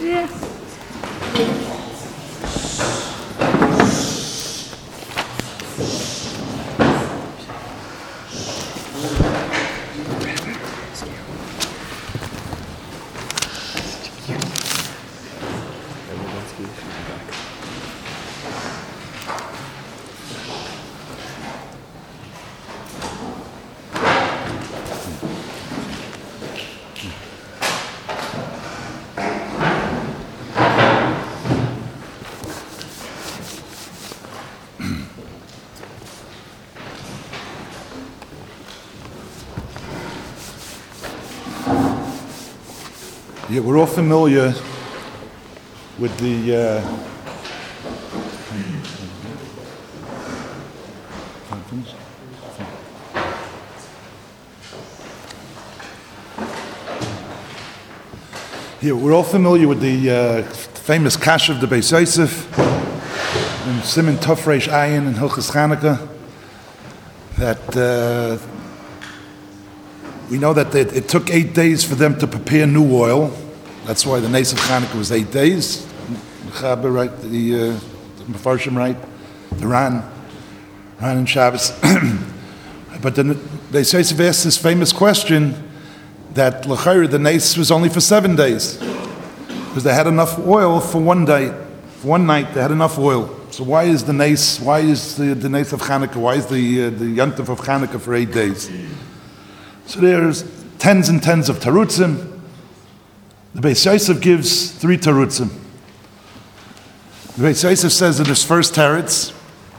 Yeah, we're all familiar with the famous Kasha of the Beis Yosef and Siman Tov Reish Ayin and Hilchos Chanukah. That we know that it took 8 days for them to prepare new oil. That's why the Nes of Chanukah was 8 days. The Chaber, right? The Mefarshim, right? The Ran and Shabbos. But then Beis Yosef asked this famous question that l'chayr the Nes was only for 7 days because they had enough oil for one day, for one night. They had enough oil. So why is the Nes? Why is the Nes of Chanukah? Why is the Yontif of Chanukah for 8 days? So there's tens and tens of tarutzim. The Beis Yosef gives 3 tarutzim. The Beis Yosef says in his first teretz,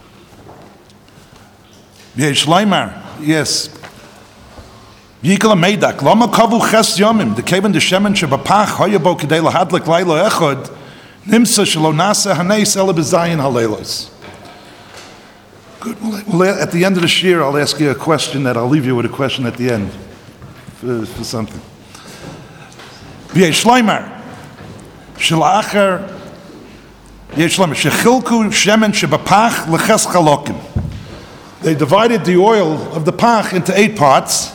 Yesh Leimar, yes. Yikol Meidak, Lama Kavu Ches Yomim, the Kevin the Shemen Shebapach, Hoyabo Kedei Lahadlik Laila Echod, Nimsa Shelo Nasa Haneis Ela B'Zayin Haleilos. Good. Well, at the end of this year, I'll ask you a question that I'll leave you with a question at the end for something. V'yesh Leimar, Shelachar, Yesh Leimar, Shechilku Shemen Shebapach Leches Chalokim. They divided the oil of the pach into 8 parts.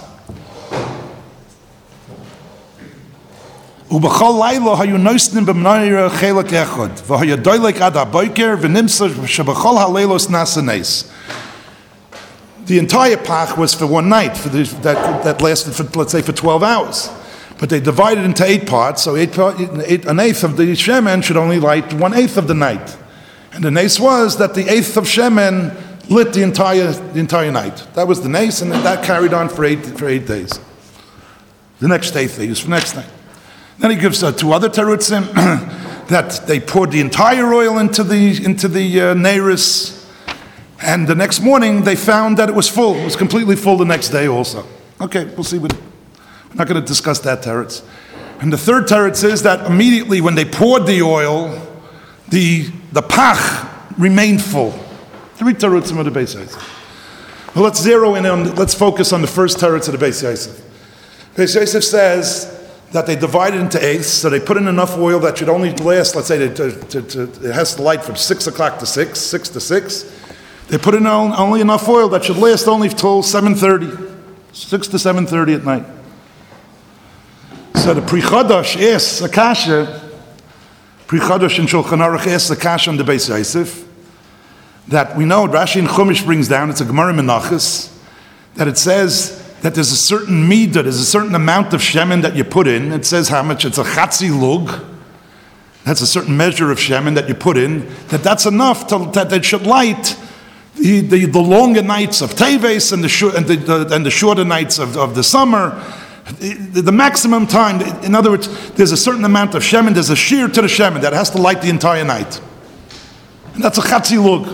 Ubachol Lailo hayu noisnim b'mnayra chelak echod v'hayu doylek ad haboker v'nimsa shebachol haleilos nasanes. The entire pach was for one night, that lasted for, let's say, for 12 hours. But they divided into 8 parts, so an eighth of the shemen should only light 1/8 of the night. And the nes was that the 1/8 of shemen lit the entire night. That was the nes, and that carried on for 8 days. The next 8th they used for next night. Then he gives 2 other terutzim that they poured the entire oil into the neiris, and the next morning they found that it was full. It was completely full the next day also. Okay, we'll see. We're not going to discuss that teretz. And the third teretz is that immediately when they poured the oil, the pach remained full. 3 terutzim of the Beis Yosef. Well, let's zero in on. Let's focus on the first teretz of the Beis Yosef. Beis Yosef says that they divided into 8ths, so they put in enough oil that should only last, let's say, it has to light from 6 o'clock to 6 to 6. They put in only enough oil that should last only till 7:30, 6 to 7:30 at night. So the Pri Chadash asks a kasha, Pri Chadash in Shulchan Aruch asks a kasha on the Beis Yosef, that we know, Rashi and Chumash brings down, it's a Gemara Menachos, that it says that there's a certain midah, there's a certain amount of shemen that you put in. It says how much, it's a chatzi lug. That's a certain measure of shemen that you put in, that's enough that it should light the longer nights of Teves and the shorter nights of the summer. The maximum time, in other words, there's a certain amount of shemen, there's a shear to the shemen that has to light the entire night. And that's a chatzi lug.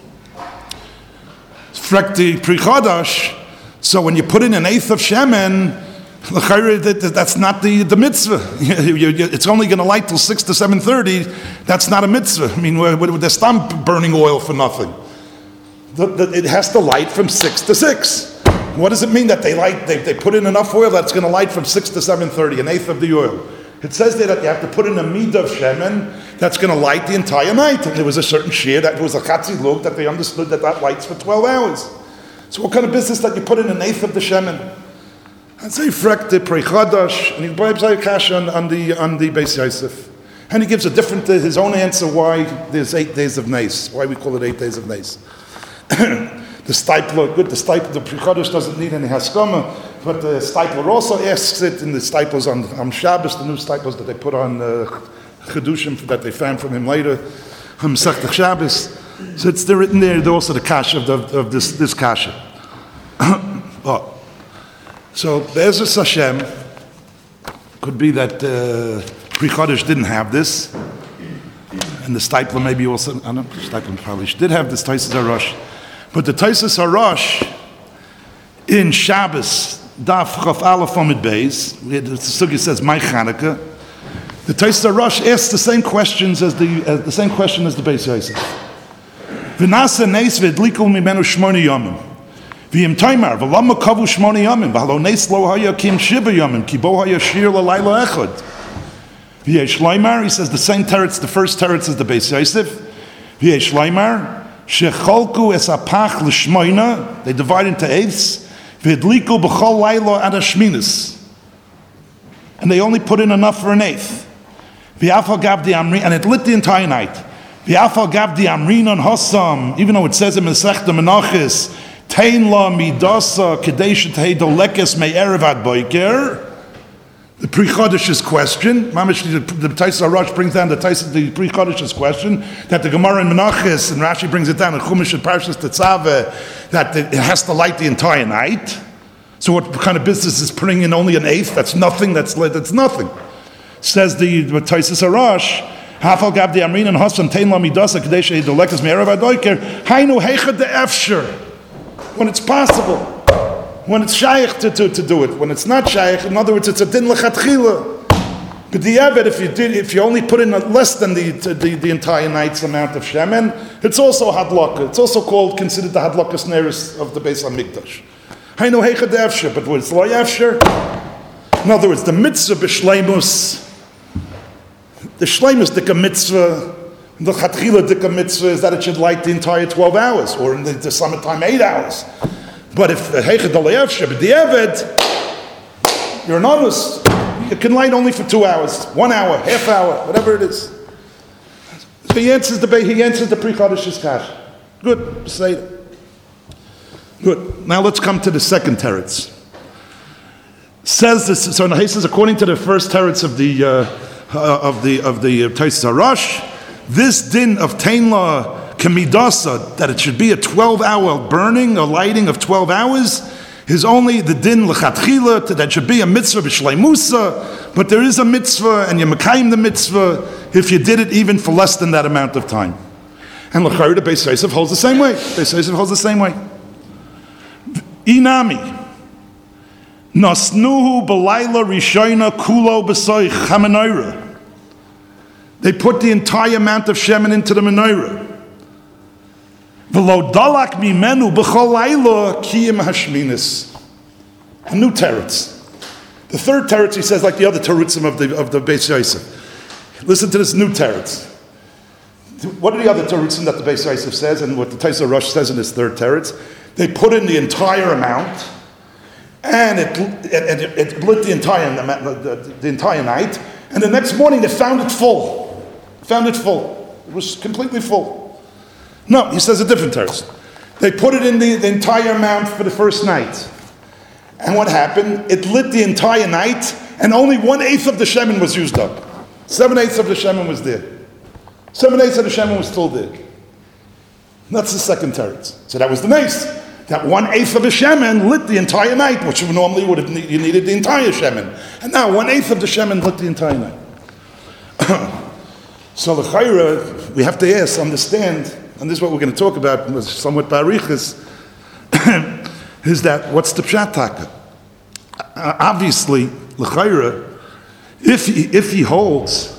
Frekti Pri Chadash. So when you put in an 1/8 of shemen, that's not the mitzvah. It's only going to light till 6 to 7:30. That's not a mitzvah. I mean, they're still burning oil for nothing. It has to light from 6 to 6. What does it mean that they put in enough oil that's going to light from 6 to 7:30, an 1/8 of the oil? It says there that you have to put in a midah of shemen that's going to light the entire night. And there was a certain shear that was a chatzi lug that they understood that lights for 12 hours. So what kind of business that you put in an 1/8 of the shemen? And say frek the Pri Chadash, and he bribes a kasha on the Beis Yosef. And he gives a different, his own answer why there's 8 days of Nes, why we call it 8 days of Nes. The Steipler, the Pri Chodesh doesn't need any Haskama, but the Steipler also asks it in the Stiples on Shabbos, the new Stiples that they put on Chedushim that they found from him later, Masechta Shabbos. So it's written there also the Kasha of this Kasha. So Be'ezus Hashem, could be that Pri Chodesh didn't have this, and the Steipler maybe also, I don't know, Steipler probably did have this Taisus HaRosh. But the Taisus HaRosh in Shabbos, Daf Chaf Aleph Amid Beis, the Sugi says, My Chanukah, the Taisus HaRosh asks the same questions as the same question as the Beis Yosef. V'nasa neis v'edliku mimenu shmoni yomim. V'yim taimar, v'lama kavu shmoni yomim, v'halo neis lo haya kim shiva yomim, ki bo haya shir l'layla echad. V'yesh laimar, he says the same teretz, the first teretz is the Beis Yosef. V'yesh laimar, shecholku es apach l'shmoina, they divide into eighths, v'edliku b'chol layla ad hashminis. And they only put in enough for an eighth. V'yafal gav di amri, and it lit the entire night. V'yafal gav di amrin on Hossam, even though it says in Masechta Menachos, Tein la midasa kadesh tehei dolekes me'erev ad boiker. The Pri Chodesh's question, Mamish, the Taisus HaRosh brings down the Pri Chodesh's question, that the Gemara in Menachos, and Rashi brings it down in Chumash and Parshas Tetzaveh, that it has to light the entire night. So what kind of business is putting in only an eighth? That's nothing, that's nothing. Says the Taisus HaRosh, Hafal Gab the Amrin and Hossam Tein La Midasa Kadesh Dolekes Me'erev Ad Boiker, Hainu Heichad de Efsher. When it's possible, when it's shaykh to do it, when it's not shaykh, in other words, it's a din lechatchila. But the Eved, if you only put in less than the entire night's amount of shemen, it's also hadlaka. It's also considered the hadlaka snares of the Beis Hamikdash. Hainu heichad efsher, but when it's lo efsher, in other words, the mitzvah b'shleimus, the shleimus dika mitzvah, the chatchila dika mitzvah is that it should light the entire 12 hours, or in the summertime 8 hours. But if heichad lo efsher, but the Eved, you're an honest. It can light only for 2 hours, 1 hour, half hour, whatever it is. So he answers the Pri Chodesh's kasha. Good, say it. Good. Now let's come to the second teretz. Says this. So he says, according to the first teretz of the Taisus HaRosh, this din of Teinla Kemidasa, that it should be a 12-hour burning or lighting of 12 hours, is only the din l'chatchila, that should be a mitzvah b'shleimusa, but there is a mitzvah, and you mekayim the mitzvah if you did it even for less than that amount of time. And l'chayr, the Beis Yosef holds the same way. Beis Yosef holds the same way. Inami nasnuhu b'layla rishayna kulo b'soich hamenoira. They put the entire amount of shemen into the menorah. V'lo dalak mimenu b'chol layla kiyim hashminis. A new teretz. The third teretz, he says, like the other teretzim of the Beis Yosef. Listen to this new teretz. What are the other teretzim that the Beis Yosef says, and what the Taisus HaRosh says in his third teretz? They put in the entire amount, and it lit the entire night, and the next morning they found it full. It was completely full. No, he says a different teretz. They put it in the entire amount for the first night. And what happened? It lit the entire night, and only 1/8 of the shemen was used up. 7/8 of the shemen was there. 7/8 of the shemen was still there. That's the second teretz. So that was the mace. That 1/8 of the shemen lit the entire night, which normally you needed the entire shemen. And now 1/8 of the shemen lit the entire night. So the chayra, we have to understand, and this is what we're going to talk about, somewhat barichas, is that what's the pshat taka? Obviously, the chayra, if he holds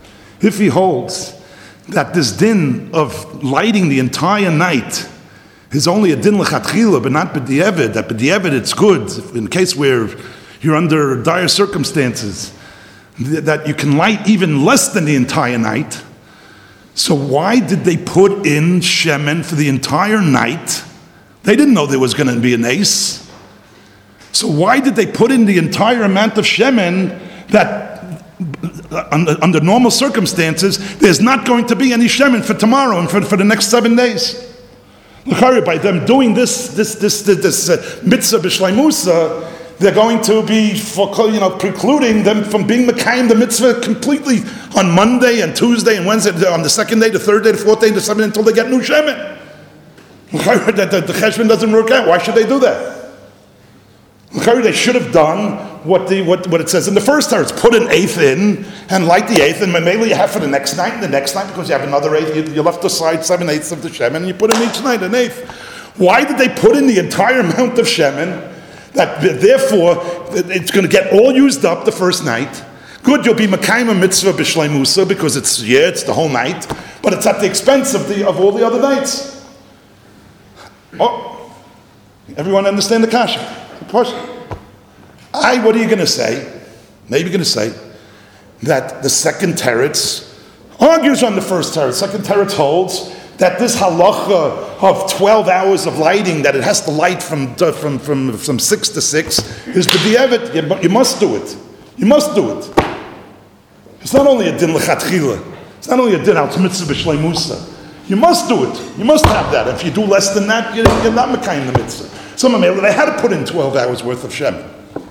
that this din of lighting the entire night is only a din lechatchila, but not b'di'evid, that b'di'evid it's good, in case where you're under dire circumstances, that you can light even less than the entire night. So why did they put in shemen for the entire night? They didn't know there was going to be an ace. So why did they put in the entire amount of shemen that under normal circumstances, there's not going to be any shemen for tomorrow and for the next 7 days. By them doing this mitzvah b'shleimusa, they're going to be precluding them from being mekayim the mitzvah completely on Monday and Tuesday and Wednesday, on the second day, the third day, the fourth day, the seventh day, until they get new shemen. The cheshbon doesn't work out. Why should they do that? They should have done what it says in the first teretz. Put an eighth in and light the eighth, and maybe you have for the next night and the next night, because you have another eighth. You left aside 7/8 of the shemen, and you put in each night an eighth. Why did they put in the entire amount of shemen? That therefore it's going to get all used up the first night. Good, you'll be mekayim a mitzvah b'shleimusa because it's the whole night, but it's at the expense of all the other nights. Oh, everyone understand the kasha? What are you going to say? Maybe you're going to say that the second teretz argues on the first teretz. Second teretz holds that this halacha of 12 hours of lighting, that it has to light from 6 to 6, is b'di'evet. You must do it. You must do it. It's not only a din l'chatchila. It's not only a din al mitzvah b'shleimusa. You must do it. You must have that. If you do less than that, you're not mekayim the mitzvah. Some of them, they had to put in 12 hours worth of shemen.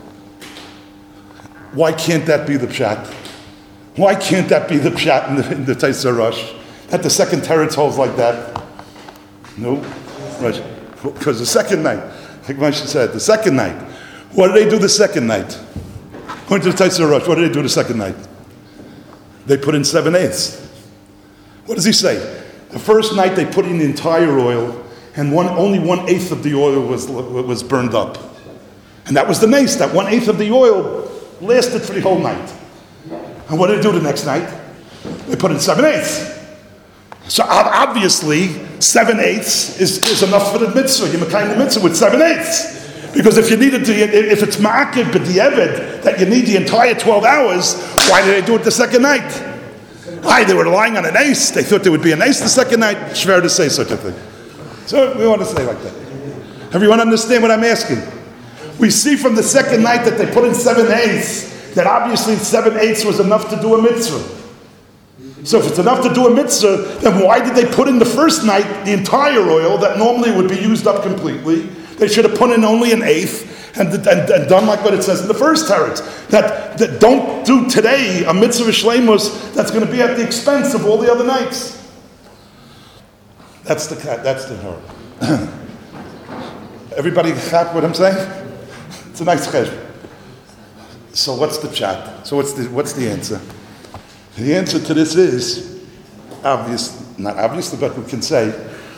Why can't that be the pshat? Why can't that be the pshat in the Taisa Rosh? That the second teretz holds like that? No? Right. Because the second night, like Moshe said, the second night, what did they do the second night? According to the Taisa Rosh, what did they do the second night? They put in 7/8. What does he say? The first night they put in the entire oil, and only 1/8 of the oil was burned up. And that was the nace. That 1/8 of the oil lasted for the whole night. And what did they do the next night? They put in 7/8. So obviously, 7/8 is enough for the mitzvah. You mekayim the mitzvah with 7/8. Because if it's ma'akiv b'di'evet, that you need the entire 12 hours, why did they do it the second night? They were relying on an ace. They thought there would be an ace the second night. Shver to say such a thing. So we want to say like that. Everyone understand what I'm asking? We see from the second night that they put in 7/8, that obviously 7/8 was enough to do a mitzvah. So if it's enough to do a mitzvah, then why did they put in the first night the entire oil that normally would be used up completely? They should have put in only 1/8 and done like what it says in the first teretz. That don't do today a mitzvah shleimus that's going to be at the expense of all the other nights. That's the hurry. Everybody got what I'm saying? It's a nice cheshbon. So what's the chat? So what's the answer? The answer to this is obvious, not obvious, but we can say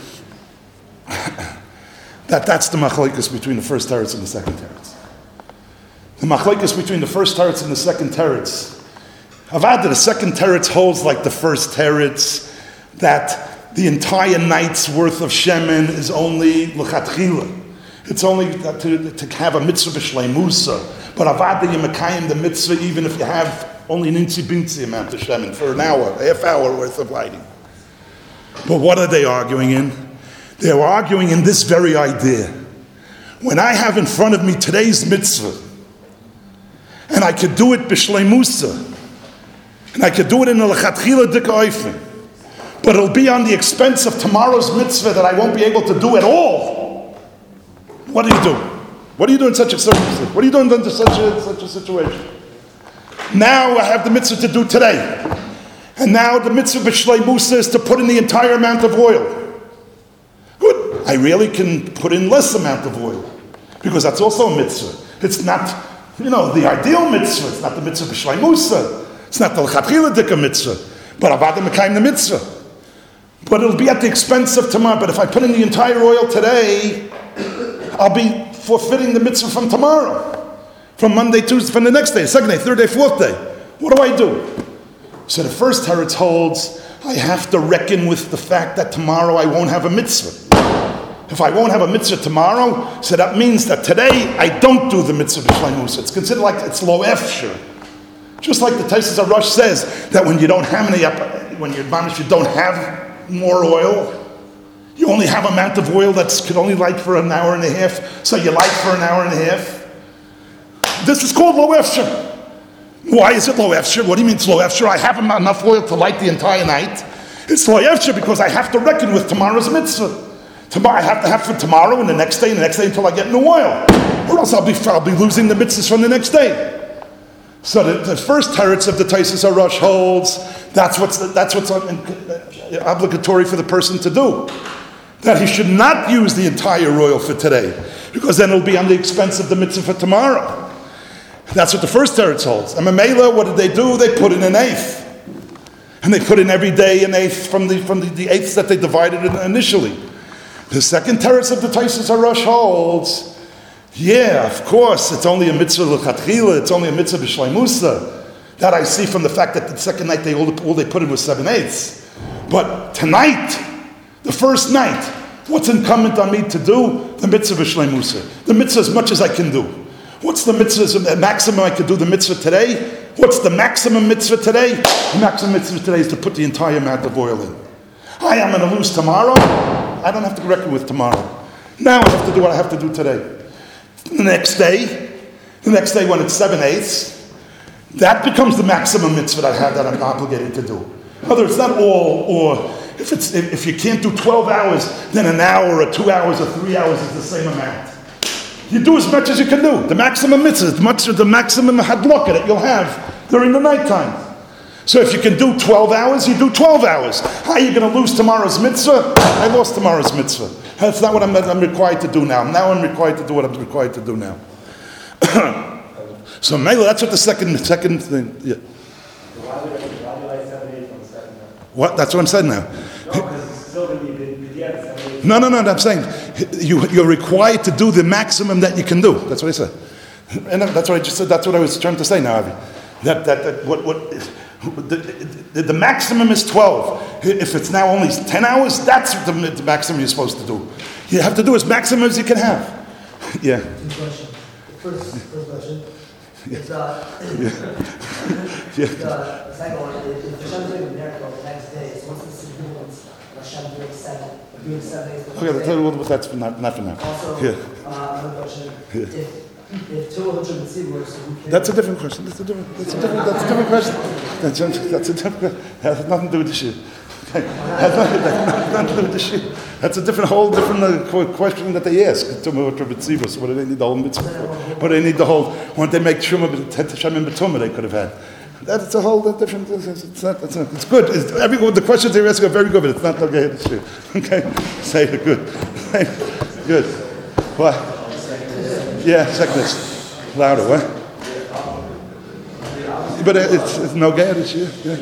that's the machlokes between the first teretz and the second teretz. The machlokes between the first teretz and the second teretz. Avad, the second teretz holds like the first teretz, that the entire night's worth of shemen is only l'chatchila. It's only to have a mitzvah b'shleimusa. But avad, you mekayim the mitzvah even if you have only an inchi-binchi amount of shemen for an hour, a half hour worth of lighting. But what are they arguing in? They're arguing in this very idea. When I have in front of me today's mitzvah, and I could do it b'shleimusa, and I could do it in a l'chatchila dik'oifen, but it'll be on the expense of tomorrow's mitzvah that I won't be able to do at all. What do you do? What do you do in such a circumstance? What are you doing in such a situation? Now I have the mitzvah to do today. And now the mitzvah b'shleimusa is to put in the entire amount of oil. Good. I really can put in less amount of oil. Because that's also a mitzvah. It's not, the ideal mitzvah. It's not the mitzvah b'shleimusa. It's not the l'chatchila dika mitzvah. But avada mekayim the mitzvah. But it'll be at the expense of tomorrow. But if I put in the entire oil today, I'll be forfeiting the mitzvah from tomorrow. From Monday, Tuesday, from the next day, second day, third day, fourth day. What do I do? So the first teretz holds, I have to reckon with the fact that tomorrow I won't have a mitzvah. If I won't have a mitzvah tomorrow, so that means that today I don't do the mitzvah b'shleimus. It's considered like it's lo efshir. Just like the Taisus HaRosh says that when you don't have you don't have more oil, you only have an amount of oil that could only light for an hour and a half, so you light for an hour and a half. This is called lo efshir. Why is it lo efshir? What do you mean it's lo efshir? I haven't enough oil to light the entire night. It's lo efshir because I have to reckon with tomorrow's mitzvah. Tomorrow, I have to have for tomorrow and the next day until I get new oil. Or else I'll be losing the mitzvahs from the next day. So the first teretz of the Taisus HaRosh holds that's what's obligatory for the person to do. That he should not use the entire oil for today, because then it'll be on the expense of the mitzvah for tomorrow. That's what the first teretz holds. And Mamela, what did they do? They put in an eighth. And they put in every day an eighth from the eighths that they divided initially. The second teretz of the Taisus HaRosh holds, yeah, of course, it's only a mitzvah l'chatchila, it's only a mitzvah b'shleimusa. That I see from the fact that the second night all they put in was 7/8. But tonight, the first night, what's incumbent on me to do? The mitzvah b'shleimusa. The mitzvah as much as I can do. What's the mitzvah, the maximum I could do the mitzvah today? What's the maximum mitzvah today? The maximum mitzvah today is to put the entire amount of oil in. I'm going to lose tomorrow. I don't have to reckon with tomorrow. Now I have to do what I have to do today. The next day when it's 7/8, that becomes the maximum mitzvah that I have that I'm obligated to do. Whether it's not all, or if you can't do 12 hours, then an hour or 2 hours or 3 hours is the same amount. You do as much as you can do. The maximum mitzvah, the maximum hadlaka that you'll have during the nighttime. So if you can do 12 hours, you do 12 hours. How are you going to lose tomorrow's mitzvah? I lost tomorrow's mitzvah. That's not what I'm required to do now. Now I'm required to do what I'm required to do now. So Mela, that's what the second thing. Yeah. Why do I 7/8 on the second night? What? That's what I'm saying now. No, because it's still going to be the 7/8. No. I'm saying you're required to do the maximum that you can do. That's what I said. And that's what I just said. That's what I was trying to say now, Avi. The maximum is 12. If it's now only 10 hours, that's the maximum you're supposed to do. You have to do as maximum as you can have. Yeah. First question. It's Yeah. the second one. If Hashem doing a miracle the next day, so what's the significance of Hashem doing 7 days? Okay, that's not for now. Also, Yeah. another question. Yeah. If 200 mitzvot, so who can? That's a different question. That's a different question. That's a different question. That has nothing to do with the shit. Okay. Has nothing to do with the shit. That's a whole different question that they ask. What do they need the whole mitzvah for? What do they need the whole? When they make Shema Shamim B'tumah, they could have had. That's a whole different. It's good. The questions they ask are very good, but it's not okay. Okay, say it good. Good. What? Yeah, second. Louder, what? But it's no good, it's you. Yeah.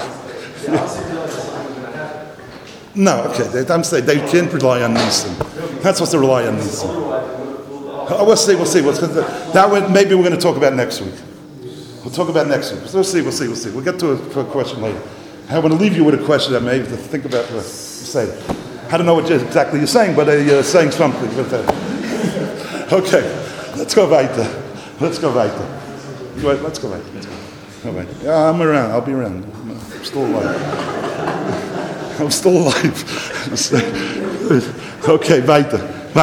No, okay. I'm saying they can't rely on Nisan. That's what they rely on Nisan. We'll see. That way, maybe we're going to talk about next week. We'll talk about next week. We'll see. We'll get to a question later. I want to leave you with a question that maybe to think about what you say. I don't know what exactly you're saying, but you're saying something. Okay. Let's go weiter. Let's go weiter. Yeah, I'm around. I'll be around. I'm still alive. Okay, weiter.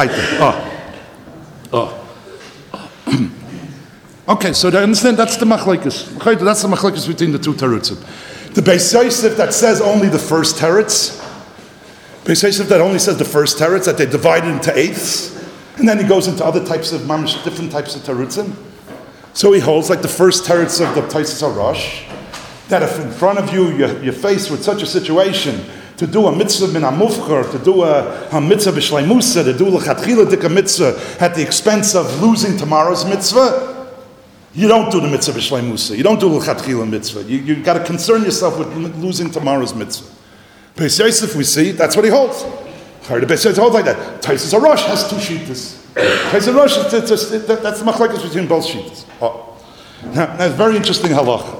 Okay, so I understand that's the machlekes. That's the machlekes between the two terutzim. The Beis Yosef that says only the first teretz. Beis Yosef that only says the first teretz, that they divided into eighths. And then he goes into other types of different types of terutzim. So he holds like the first teretz of the Taisus HaRosh, that if in front of you you're faced with such a situation, to do a mitzvah min hamufchar, to do a mitzvah b'shleimusa, to do l'chatchila dik a mitzvah at the expense of losing tomorrow's mitzvah, you don't do the mitzvah b'shleimusa. You don't do l'chatchila mitzvah. You got to concern yourself with losing tomorrow's mitzvah. Beis Yosef, we see, that's what he holds. The Beis Yosef holds like that. Taisus HaRosh has two shittas. Taisus HaRosh, that's the machlekes between both shittas. Now, that's very interesting halacha.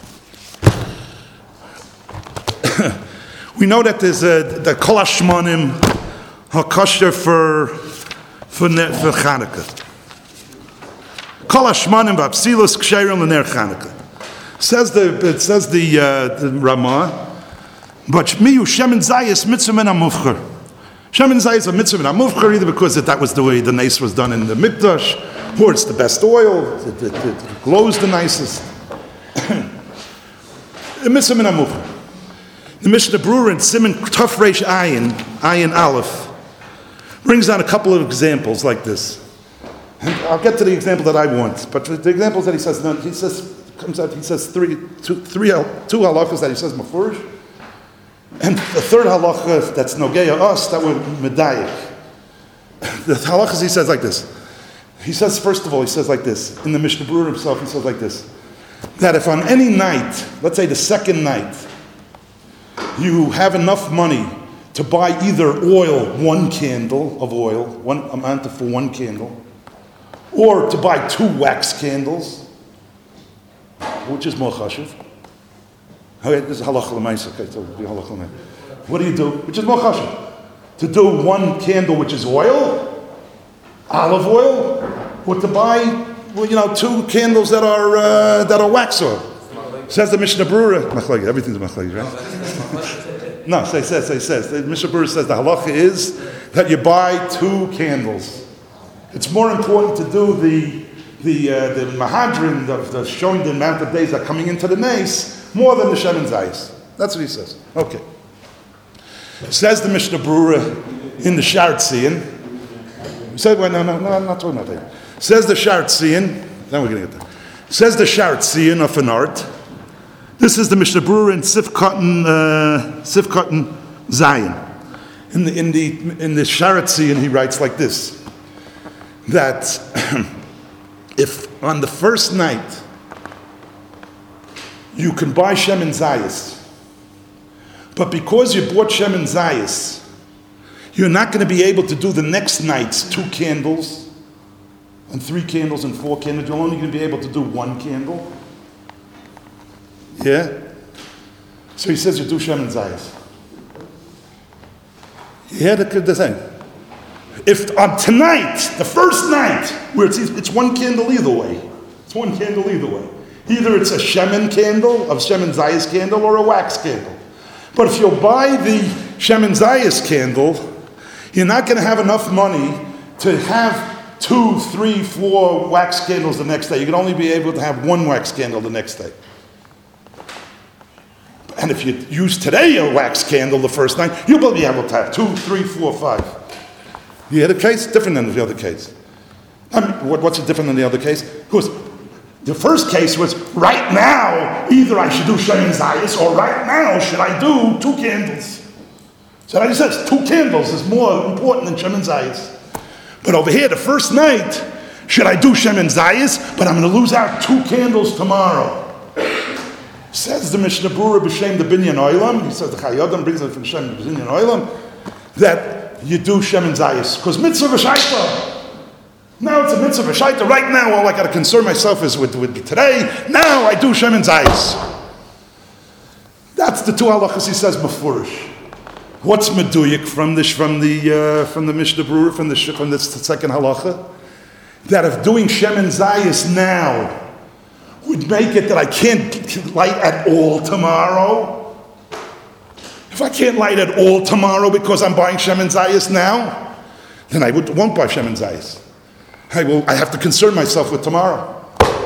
We know that there's the kol hashmanim hakosher for Chanukah. Kol hashmanim v'apsilos ksherim l'ner Chanukah. It says the Ramah, but miyu shemen zayis mitzvah min hamufchar. Shemen zayis a mitzvah min hamufchar, either because that was the way the nace was done in the mikdash, or it's the best oil, it glows the nicest. Mitzvah min hamucha. The Mishnah Berurah in Siman Tuf Reish Ayin Aleph, brings down a couple of examples like this. And I'll get to the example that I want, but the examples that he says, he says two halachas that he says mafurish, and the third halacha that's nogeya us that we're medayik. The halachas he says like this. He says, first of all, he says like this in the Mishnah Berurah himself. He says like this, that if on any night, let's say the second night, you have enough money to buy either oil, one candle of oil, one amount for one candle, or to buy 2 wax candles, which is more chashuv. Okay, this is halacha l'maisa. Okay, so it'll be halacha l'maisa. What do you do? Which is more chashuv? To do one candle, which is oil, olive oil, or to buy, 2 candles that are wax oil. Says the Mishnah Berurah, everything's machlagi, right? No, says. The Mishnah Berurah says the halacha is that you buy 2 candles. It's more important to do the mahadrin of the showing the amount of days that are coming into the nace more than the shemen zayis. That's what he says. Okay. Says the Mishnah Berurah in the Sha'ar Tzion. Said, well, no, I'm not talking about that. Says the Sha'ar Tzion. Now we're going to get there. Says the Sha'ar Tzion of an art. This is the Mishnah Berurah in Sif Cotton Zion. In the Sha'ar Tzion, he writes like this, that if on the first night you can buy shemen zayis, but because you bought shemen zayis, you're not going to be able to do the next night's 2 candles and 3 candles and 4 candles. You're only going to be able to do 1 candle. Yeah? So he says you do shemen zayis. Yeah, the thing. If on tonight, the first night, where it's 1 candle either way. It's 1 candle either way. Either it's a shemen candle, a shemen zayis candle, or a wax candle. But if you'll buy the shemen zayis candle, you're not going to have enough money to have 2, 3, 4 wax candles the next day. You can only be able to have 1 wax candle the next day. And if you use today a wax candle the first night, you'll be able to have 2, 3, 4, 5. You had a case different than the other case. I mean, what's it different than the other case? Because the first case was right now, either I should do shemen zayis or right now should I do 2 candles. So that he says 2 candles is more important than shemen zayis. But over here, the first night, should I do shemen zayis? But I'm going to lose out 2 candles tomorrow. Says the Mishnah Berurah b'shem the binyan oilam. He says the Chayyadam brings it from Shem the binyan oilam that you do shemen zayis because mitzvah v'shaita. Now it's a mitzvah v'shaita. Right now, all I got to concern myself is with today. Now I do shemen zayis. That's the 2 halachas he says mafurish. What's meduyik from the Mishnah Berurah from the second halacha? That if doing shemen zayis now would make it that I can't light at all tomorrow. If I can't light at all tomorrow because I'm buying shemen zayis now, then I won't buy shemen zayis. I have to concern myself with tomorrow.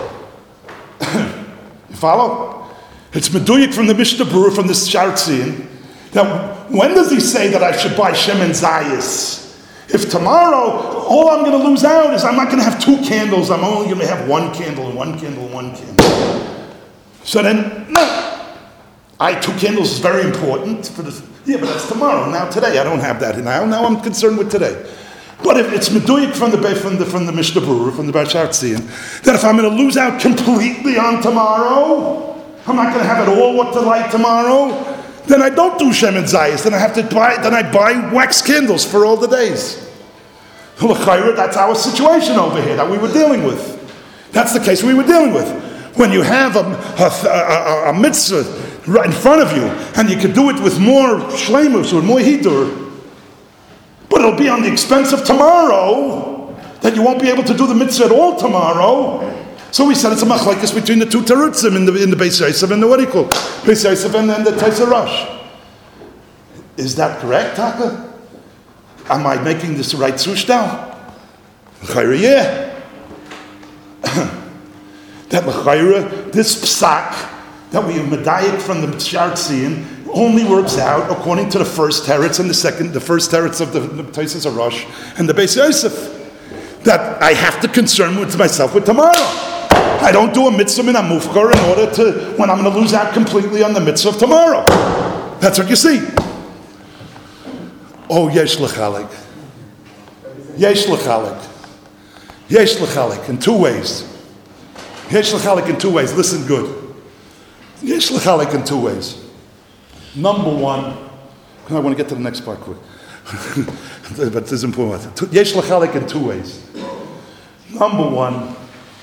You follow? It's meduyik from the Mishnah Berurah from the Sha'ar Tzion. Now, when does he say that I should buy shemen zayis? If tomorrow, all I'm going to lose out is I'm not going to have 2 candles. I'm only going to have 1 candle and 1 candle and 1 candle. So then, no. 2 candles is very important for this. Yeah, but that's tomorrow. Now today, I don't have that now. Now I'm concerned with today. But if it's meduyik from the Mishnah Berurah, from the Sha'ar Tzion, that if I'm going to lose out completely on tomorrow, I'm not going to have it all what to light tomorrow, then I don't do shemen zayis. Then I buy wax candles for all the days. That's our situation over here that we were dealing with. That's the case we were dealing with. When you have a mitzvah right in front of you, and you can do it with more shleimus or more hidur, but it'll be on the expense of tomorrow, that you won't be able to do the mitzvah at all tomorrow. So we said it's a machlekes between the 2 terutzim in the Beis Yosef and the what do you call Beis Yosef and the Taisa Rosh. Is that correct, Taka? Am I making this the right sushtal? L'chayra, yeah. That l'chayra, this psak that we medayik from the Shartzian only works out according to the first teretz and the first teretz of the Taisus Arosh and the Beis Yosef. That I have to concern with myself with tomorrow. I don't do a mitzvah min hamufkar in order to, when I'm going to lose out completely on the mitzvah of tomorrow. That's what you see. Oh, yesh l'chalik. Yesh l'chalik. Yesh l'chalik in two ways. Yesh l'chalik in two ways. Listen good. Yesh l'chalik in two ways. Number one, I want to get to the next part quick. But this is important. Yesh l'chalik in two ways. Number one,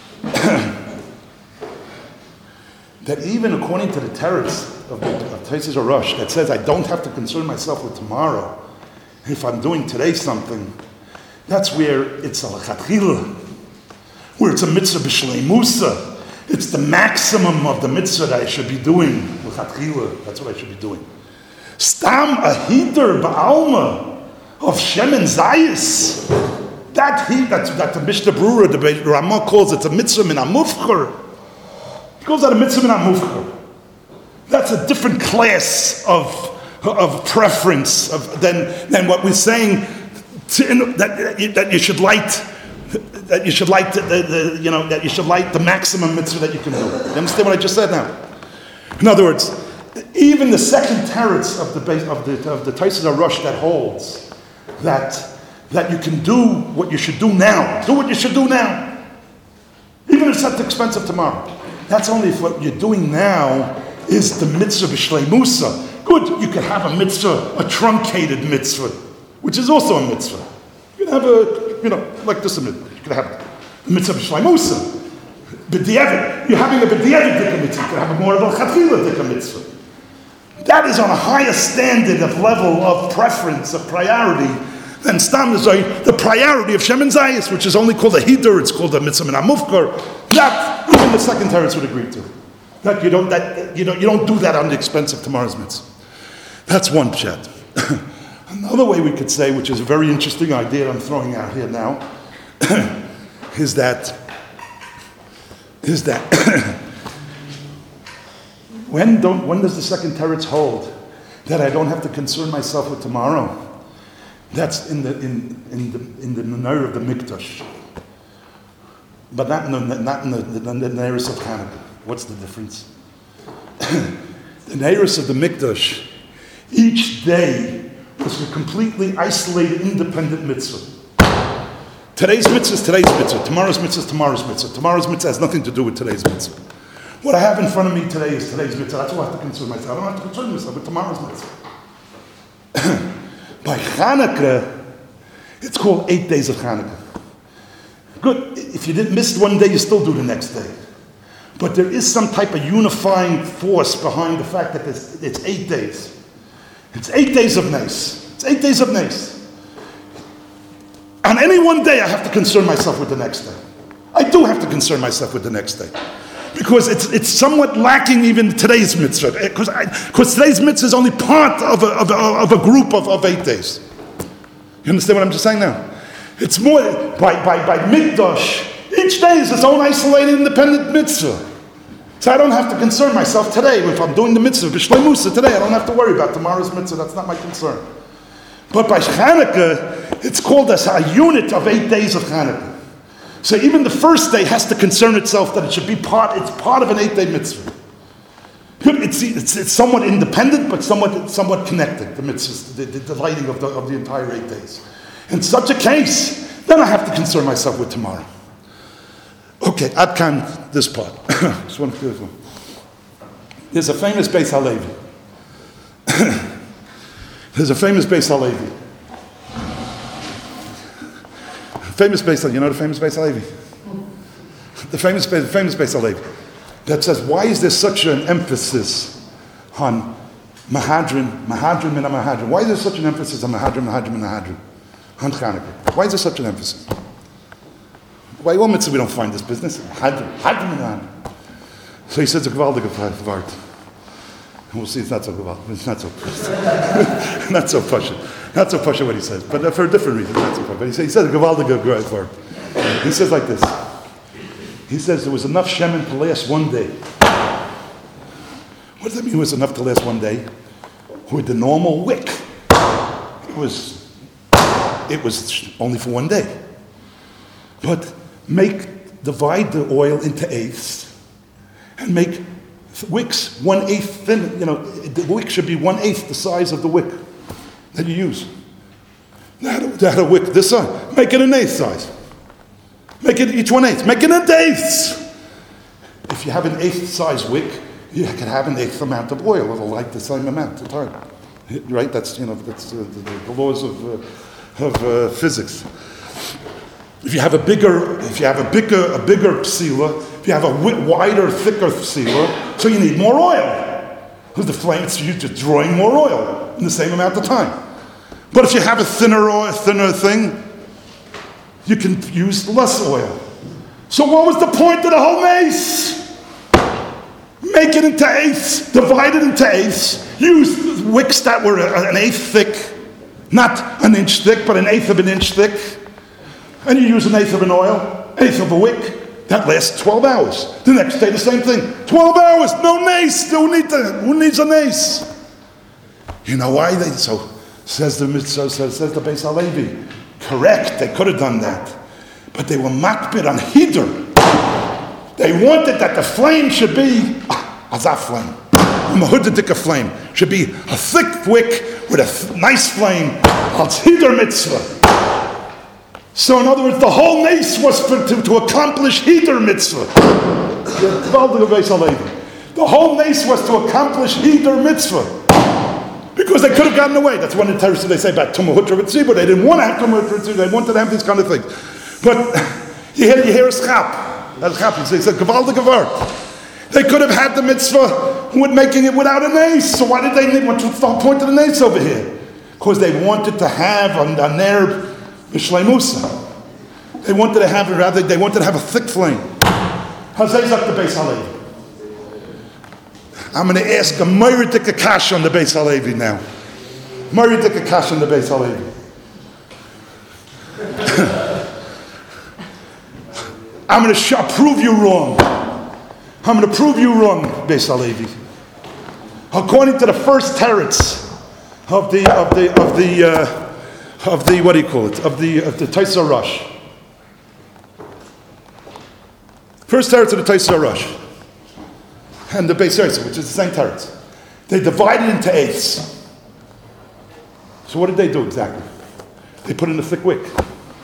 that even according to the teretz of Taisus Arosh that says I don't have to concern myself with tomorrow if I'm doing today something, that's where it's a l'chatchila, where it's a mitzvah b'shlei musa. It's the maximum of the mitzvah that I should be doing. L'chatchila, that's what I should be doing. Stam a hider ba'alma of Shem and Zayis. That the Mishnah Brura, the Ramah calls it a mitzvah min hamufkar. He calls that a mitzvah min hamufkar. That's a different class of preference than what we're saying that you should light. That you should light that you should light the maximum mitzvah that you can do. You understand what I just said now? In other words, even the second teretz of the Taisus Arosh that holds that you can do what you should do now. Do what you should do now. Even if it's at the expense of tomorrow. That's only if what you're doing now is the mitzvah b'shlei musa. Good, you can have a mitzvah, a truncated mitzvah, which is also a mitzvah. You can have like this a mitzvah. You can have a mitzvah b'shlei musa. B'di'evet, you're having a b'di'evet dika mitzvah. You can have a more of a chatchila dika mitzvah. That is on a higher standard of level of preference, of priority, than Stam the priority of Shem and Zayis, which is only called a hidur, it's called a mitzvah min hamufkar. That even the second teretz would agree to. That you don't do that on the expense of tomorrow's mitzvah. That's one pshat. Another way we could say, which is a very interesting idea I'm throwing out here now, is that when does the second teretz hold that I don't have to concern myself with tomorrow? That's in the menorah of the Mikdash, but not in the Neiros of Hanukkah. What's the difference? The Neiros of the Mikdash, each day was a completely isolated, independent mitzvah. Today's mitzvah is today's mitzvah. Tomorrow's mitzvah is tomorrow's mitzvah. Tomorrow's mitzvah has nothing to do with today's mitzvah. What I have in front of me today is today's mitzvah. That's what I have to concern myself. I don't have to concern myself with tomorrow's mitzvah. By Hanukkah, it's called 8 days of Hanukkah. Good. If you didn't miss one day, you still do the next day. But there is some type of unifying force behind the fact that it's 8 days. It's 8 days of Nes. It's 8 days of Nes. On any one day, I have to concern myself with the next day. I do have to concern myself with the next day. Because it's somewhat lacking even today's mitzvah. Because today's mitzvah is only part of a group of 8 days. You understand what I'm just saying now? It's more, by Mikdash, each day is its own isolated, independent mitzvah. So I don't have to concern myself today. If I'm doing the mitzvah, b'shlei musa today, I don't have to worry about tomorrow's mitzvah. That's not my concern. But by Hanukkah, it's called as a unit of 8 days of Hanukkah. So even the first day has to concern itself that it should be part of an 8-day mitzvah. It's somewhat independent, but somewhat connected, the mitzvahs, the lighting of the entire 8 days. In such a case, then I have to concern myself with tomorrow. Okay, Adkan, this part. Just one beautiful. There's a famous Beis Halevi. There's a famous Beis Halevi. Famous Beis Halevi. You know the famous Beis Halevi? The famous Beis Halevi that says, why is there such an emphasis on Mahadrin min Mahadrin? Why is there such an emphasis on Mahadrin min Mahadrin? On Chanukah. Why is there such an emphasis? Why all mitzvah we don't find this business? Mahadrin min Mahadrin. So he says a gewaldige word. And we'll see it's not so gewaldig. It's not so not so pasha. Not so pasha what he says. But for a different reason, not so pasha. But he says a gewaldige word. He says like this. He says there was enough shemen to last one day. it was enough to last one day. With the normal wick, it was only for one day. But divide the oil into eighths and make wicks 1/8 thin. The wick should be 1/8 the size of the wick that you use. That a wick this size, make it an eighth size. Make it each 1/8. Make it an eighth. If you have an eighth size wick, you can have an eighth amount of oil. It'll light the same amount of time, right? That's the laws of physics. If you have a bigger psila, if you have a wider, thicker psila, so you need more oil. Because the flame is used to drawing more oil in the same amount of time. But if you have a thinner thing, you can use less oil. So what was the point of the whole mace? Make it into eighths, divide it into eighths, use wicks that were an eighth thick, not an inch thick, but an eighth of an inch thick. And you use an eighth of an oil, eighth of a wick, that lasts 12 hours. The next day, the same thing. 12 hours, no nace. Who needs a nace? You know why? Says the Beis Halevi. Correct, they could have done that. But they were makbid on hider. They wanted that the flame should be a flame. A mahudadika flame. Should be a thick wick with a nice flame. It's hider mitzvah. So in other words, the whole nace was to accomplish hider mitzvah. The whole nace was to accomplish hider mitzvah. Because they could have gotten away. That's one of the terrorists they say about Tumah but they didn't want to have Tumah Hutra, they wanted to have these kind of things. But you hear a schap. That's schap. It's a gewaldige word. They could have had the mitzvah with making it without a nace. So why did they need? What's the whole point of the nace over here? Because they wanted to have on their B'Shleimusa. They wanted to have a thick flame. Hazezak the Beis Halevi. I'm going to ask a Moridik Akash on the Beis Halevi now. Moridik Akash on the Beis Halevi. I'm going to prove you wrong. I'm going to prove you wrong, Beis Halevi. According to the first teretz of the what do you call it? Of the Taisa Rosh. First teretz of the Taisa Rosh. And the Beis Yosef, which is the same teretz. They divided into eighths. So what did they do exactly? They put in a thick wick.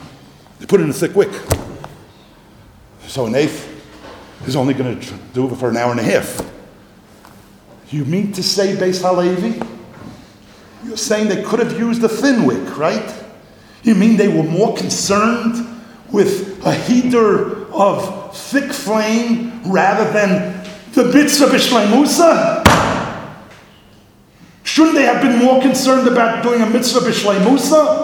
So an eighth is only going to do it for an hour and a half. You mean to say, Beis Halevi? You're saying they could have used a thin wick, right? You mean they were more concerned with a heater of thick flame rather than the mitzvah b'shleimusa? Shouldn't they have been more concerned about doing a mitzvah b'shleimusa?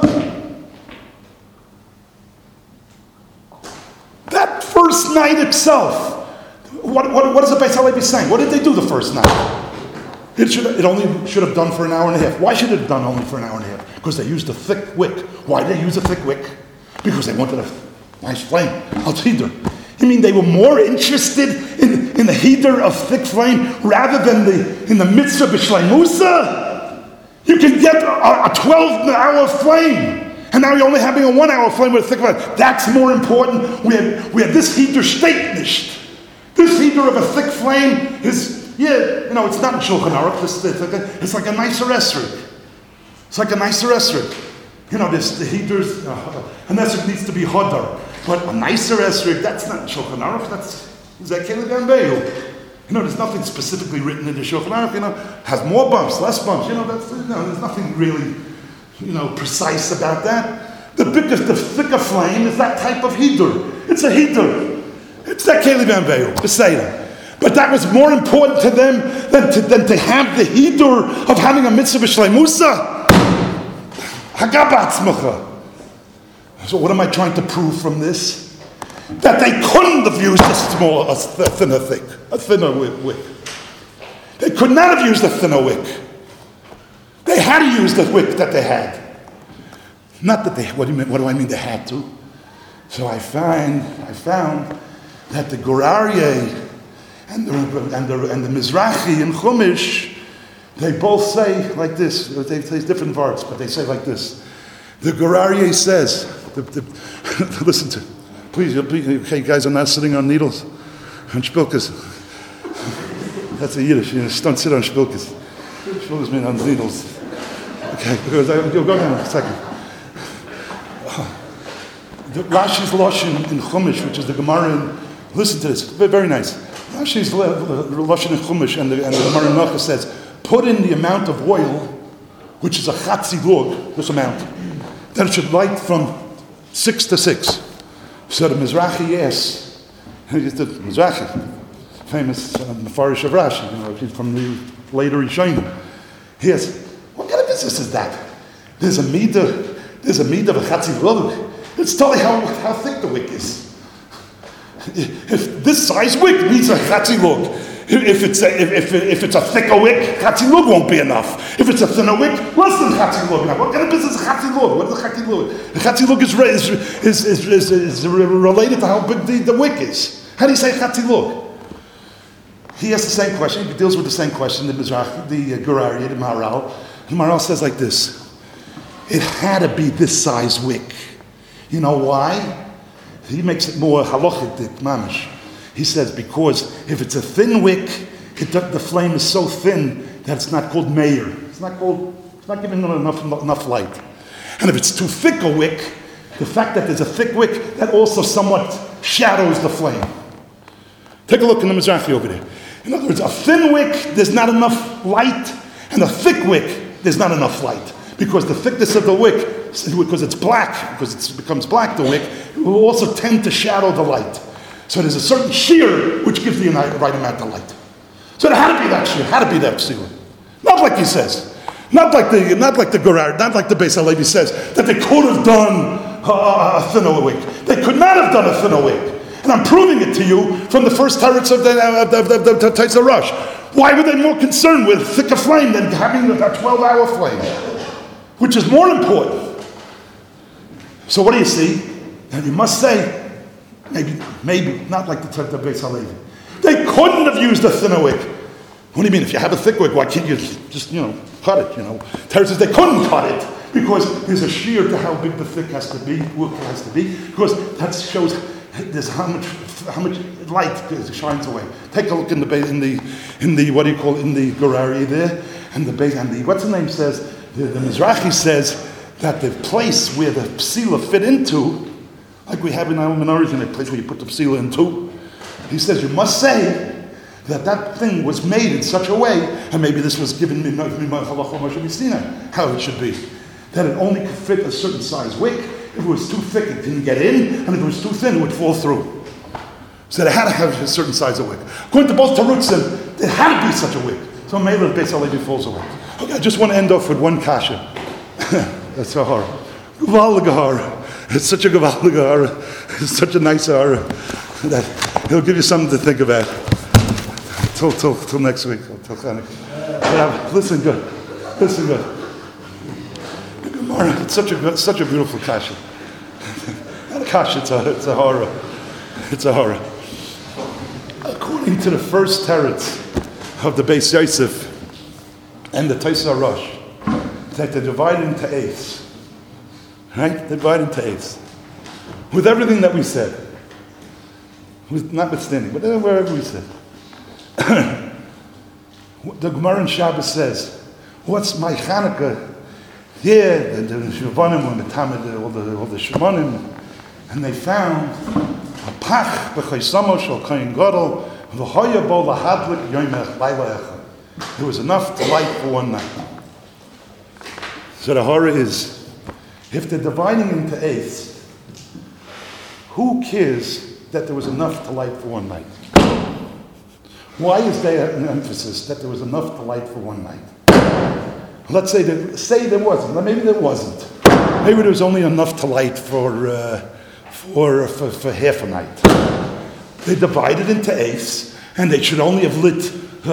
That first night itself, what is the Beis Halevi saying? What did they do the first night? It only should have done for an hour and a half. Why should it have done only for an hour and a half? Because they used a thick wick. Why did they use a thick wick? Because they wanted a nice flame. Al-Tidr. You mean they were more interested in the heater of thick flame rather than in the mitzvah b'shleimusa? You can get a 12-hour flame, and now you're only having a 1-hour flame with a thick flame. That's more important. We have this heater steitnished. This heater of a thick flame is, it's not in Shulchan Aruch. It's like a nicer esrog. It's like a nicer esrog. The heaters, an esrog needs to be hodar. But a nicer esrog, that's not Shulchan Aruch, that's Zekele Gambeyu. There's nothing specifically written in the Shulchan Aruch, has more bumps, less bumps, there's nothing really, precise about that. The thicker flame is that type of heater. It's a heater. It's Zekele Gambeyu, Beseda. But that was more important to them than to have the heater of having a mitzvah b'shleimusa. Hagabatzmacha. So what am I trying to prove from this? That they couldn't have used a thinner wick. They could not have used a thinner wick. They had to use the wick that they had. Not that they, what do I mean they had to? So I found that the Goraryeh and the Mizrahi in Chumash They both say like this. They say different words, but they say like this. The Gur Aryeh says, listen to, please, okay, guys, I'm not sitting on needles, on shpilkas. That's a Yiddish, don't sit on shpilkas. Shpilkas mean on needles. Okay, you'll go down in a second. The Rashi's Lashon in Chumash, which is the Gemara, listen to this, very nice. Rashi's Lashon in Chumash and the Gemara in Nocha says, put in the amount of oil, which is a chatzi lug, this amount, that it should light from 6 to 6. So the Mizrahi asks, the Mizrahi, famous Mefarish of Rashi, he's from the later Rishonim. He asks, what kind of business is that? There's a midah of a chatzi lug. It's telling how thick the wick is. If this size wick needs a chatzi lug. If it's a thicker wick, chatzi lug won't be enough. If it's a thinner wick, less than chatzi lug. Now, what kind of business is chatzi lug? What is a chatzi lug? The chatzi lug is related to how big the wick is. How do you say chatzi lug? He asks the same question. He deals with the same question. The Gur Aryeh, the Maharal. The Maharal says like this: it had to be this size wick. You know why? He makes it more halachic, mamish. He says because if it's a thin wick, the flame is so thin that it's not called meir. It's not giving them enough light. And if it's too thick a wick, the fact that there's a thick wick, that also somewhat shadows the flame. Take a look in the Mizrahi over there. In other words, a thin wick, there's not enough light, and a thick wick, there's not enough light. Because the thickness of the wick, because it's black, because it becomes black, the wick, it will also tend to shadow the light. So there's a certain shear which gives the right amount of light. So there had to be that shear, had to be that psila. Not like he says, not like the Gur Aryeh, not like the Beis Halevi says that they could have done a thinner wick. They could not have done a thinner wick. And I'm proving it to you from the first turrets of the Taisa Rush. Why were they more concerned with thicker flame than having a 12-hour flame, which is more important? So what do you see? And you must say, maybe not like the Beis Halevi. They couldn't have used a thinner wick. What do you mean? If you have a thick wick, why can't you just cut it? Terry says they couldn't cut it because there's a shear to how big the wick has to be, because that shows there's how much light shines away. Take a look in the what do you call it, in the Gur Aryeh there, and the what's the name says the Mizrahi says that the place where the psila fit into, like we have in our minorities, in a place where you put the psila into, he says you must say that thing was made in such a way, and maybe this was given how it should be, that it only could fit a certain size wick. If it was too thick, it didn't get in, and if it was too thin, it would fall through. So they had to have a certain size of wick. According to both Tarutzim, there had to be such a wick. So maybe the Beis Halevi falls away. Okay, I just want to end off with one kasha. That's a horror. Gewaldige horror. It's such a gewaldige horror. It's such a nice horror that he'll give you something to think about. Till next week. Till Chanukah. Listen good. It's such a beautiful kasha. Not a kasha, it's a horror. It's a horror. According to the first teretz of the Beis Yosef and the Taisa Rosh, that they're divided into eighths. Right? They're divided into eighths. With everything that we said. Notwithstanding, but wherever we said. The Gemara in Shabbos says, what's my Chanukah? Yeah, the Shavanim and the Tamid, all the Shavanim, and they found a pach b'chaysamo shel kohen gadol v'hoya bo lahadlik yomech layla echad. There was enough to light for one night. So the horror is, if they're dividing into eighths, who cares that there was enough to light for one night? Why is there an emphasis that there was enough to light for one night? Let's say there wasn't. Maybe there wasn't. Maybe there was only enough to light for half a night. They divided into eighths, and they should only have lit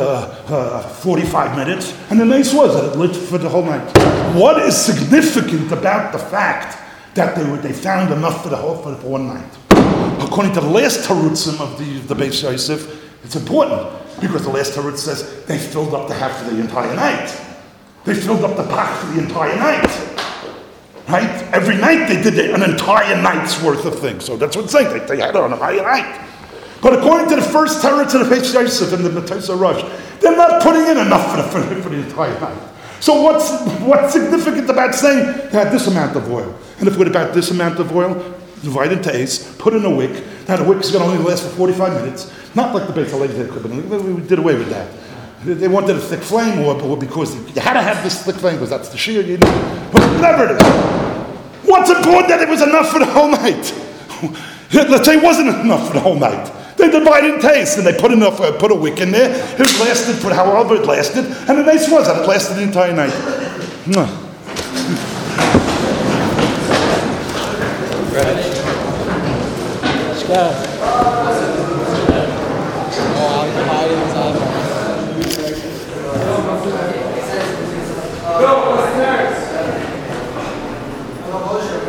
45 minutes, and the eighth was lit for the whole night. What is significant about the fact that they found enough for one night? According to the last Tarutzim of the Beis Yosef, it's important. Because the last Torah says they filled up the half for the entire night. They filled up the pach for the entire night. Right? Every night they did an entire night's worth of things. So that's what it's saying. They had it on a entire night. But according to the first Torah to the Peish Yosef and the Matosah Rosh, they're not putting in enough for the entire night. So what's significant about saying they had this amount of oil? And if we're about this amount of oil, divide into eighths, put in a wick. Now the wick is going to only last for 45 minutes. Not like the Beit HaLevi, we did away with that. They wanted a thick flame, or because you had to have this thick flame, because that's the shear you need. Whatever it is. What's important that it was enough for the whole night? Let's say it wasn't enough for the whole night. They divided in taste, and they put a wick in there. It lasted for however it lasted, and the nice was that it lasted the entire night. Let's go. Go, what's next?